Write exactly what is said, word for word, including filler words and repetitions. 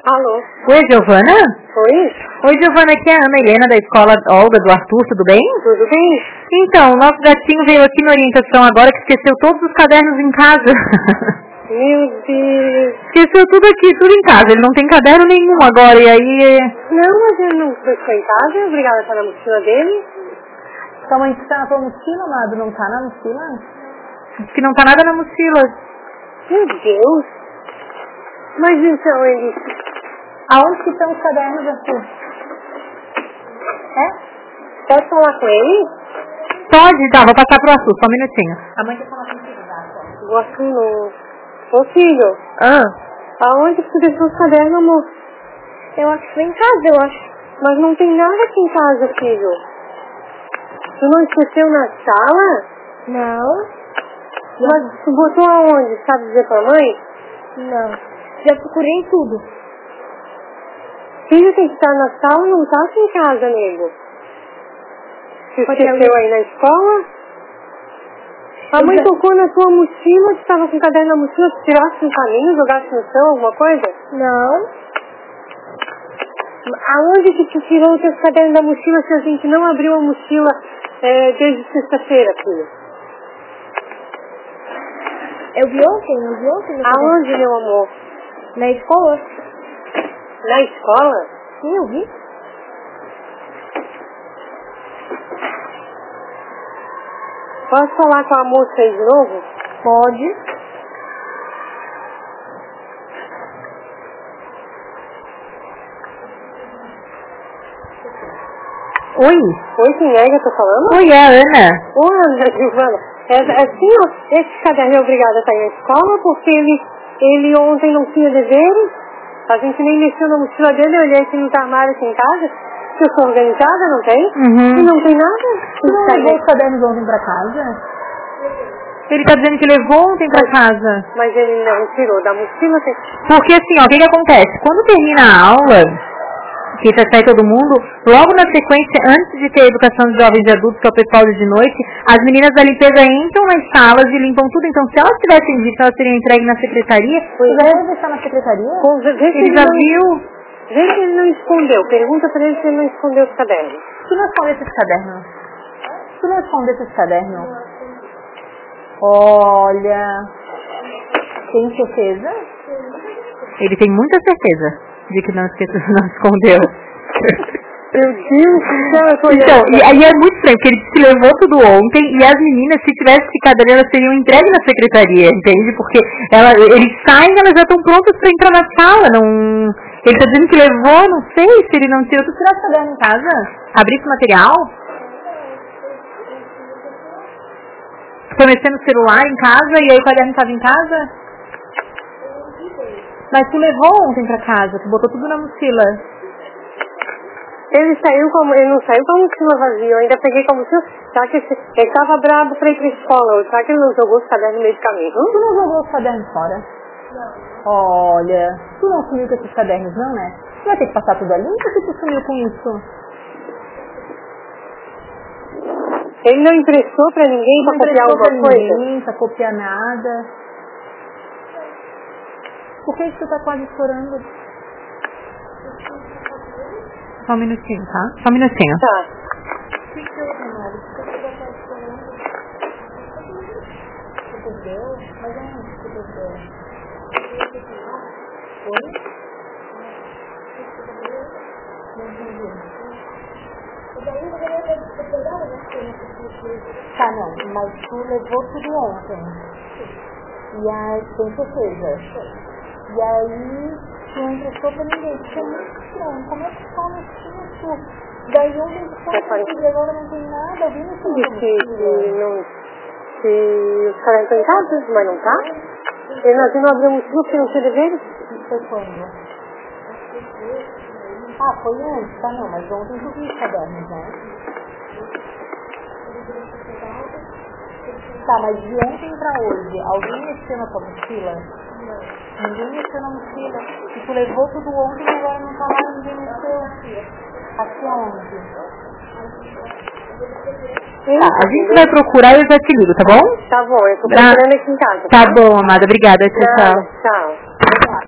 Alô? Oi, Giovana? Oi? Oi, Giovana, aqui é a Ana Helena da escola Olga do Arthur, tudo bem? Tudo bem? Então, o nosso gatinho veio aqui na orientação agora que esqueceu todos os cadernos em casa. Meu Deus. Esqueceu tudo aqui, tudo em casa. Ele não tem caderno nenhum agora, e aí... Não, mas ele não foi em casa, obrigada a estar na mochila dele. Sua mãe está na tua mochila, amado? Não está na mochila? Diz que não tá nada na mochila. Meu Deus. Mas então ele... Aonde que estão os cadernos, Arthur? É? Pode falar com ele? Pode, tá, vou passar pro Arthur, só um minutinho. A mãe quer falar contigo, Gato. O Arthur não... Ô filho, Ah, aonde que tu deixou os cadernos, amor? Eu acho que foi em casa, eu acho. Mas não tem nada aqui em casa, filho. Tu não esqueceu na sala? Não, Mas tu botou aonde? Sabe dizer pra mãe? não. Já procurei em tudo. Filho tem que estar na sala, não tá aqui em casa, nego. Tu Pode esqueceu alguém- aí na escola? A Eu mãe já- tocou na tua mochila, tu tava com o caderno na mochila, tu tiraste no caminho, jogaste no chão, alguma coisa? Não, Aonde que tu tirou os teus cadernos da mochila se a gente não abriu a mochila é, desde sexta-feira, filho? eu vi ontem, eu vi ontem. no caderno. Aonde, meu amor? Na escola. Na escola? Sim, eu vi. Posso falar com a moça aí de novo? Pode. oi. Oi, quem é que eu tô falando? Oi, é a Ana. Ô, Ana Giovana, é, é assim, ó, esse caderno é obrigado a estar na escola porque ele, ele ontem não tinha deveres, a gente nem mexeu na mochila dele, eu olhei aqui nos armários aqui em casa, que eu sou organizada, não tem? Uhum. E não tem nada. Tu não levou os cadernos ontem pra casa? Ele tá dizendo que levou ontem pra casa. Mas ele não tirou da mochila. Tem... Porque assim, ó, o que que acontece? Quando termina a aula, que já sai todo mundo, logo na sequência, antes de ter a educação de jovens e adultos, que é o pessoal de noite, as meninas da limpeza entram nas salas e limpam tudo. Então, se elas tivessem visto, elas seriam entregues na secretaria. Tu já deve deixar na secretaria? Com- Vê se Ele ele já não, viu. vê se ele não escondeu. Pergunta pra ele se ele não escondeu os cadernos. Tu não esconde esses cadernos? Tu não esconde esses cadernos? Olha... Tem certeza? Ele tem muita certeza de que não esqueceu, não escondeu. Meu Deus do céu, eu tô Então, olhando. e aí é muito estranho, porque ele disse que levou tudo ontem e as meninas, se tivesse ficado ali, elas seriam entregues na secretaria, entende? Porque ela, eles saem, elas já estão prontas para entrar na sala, não... Ele tá dizendo que levou, não sei se ele não tirou. Tu tirasse o caderno em casa? Abrisse o material? Foi mexendo no celular em casa e aí o caderno estava em casa? Mas tu levou ontem pra casa, tu botou tudo na mochila. Ele saiu com, ele não saiu com a mochila vazia, eu ainda peguei com a mochila, já que esse- ele tava bravo pra ir pra escola, será que ele não jogou os cadernos no meio do caminho? Tu não jogou os cadernos fora? Olha, tu não sumiu com esses cadernos não, né? Tu vai ter que passar tudo ali? Por que tu sumiu com isso? Ele não emprestou pra ninguém pra Não copiar emprestou alguma pra coisa? ninguém, pra copiar nada. Por que que tu tá quase chorando? Só um minutinho, tá? Só um minutinho. Tá. Tá, não, mas tu levou tudo ontem. E aí, tem certeza. E aí, tu não emprestou pra ninguém. Isso é muito estranho. Como é que fala isso? Daí ontem tu foi Tá, e agora não tem nada. Alguém não tem Disse que, que não, que os caras estão em casa, mas não tá? Ele nós não abriu a mochila porque não tinha deveres? Foi quando? Ah, foi antes, tá não, mas ontem tu viu os cadernos, né? Tá, mas de ontem pra hoje, alguém mexeu na tua mochila? Não. Ninguém mexeu na mochila. E tu levou tudo ontem e agora não tá lá, ninguém mexeu. Aqui aonde? Tá, a gente vai procurar e eu já te ligo, tá bom? Tá bom, eu tô Tá. procurando aqui em casa. Tá bom, amada. Obrigada. Tchau, tchau. Nada, tchau.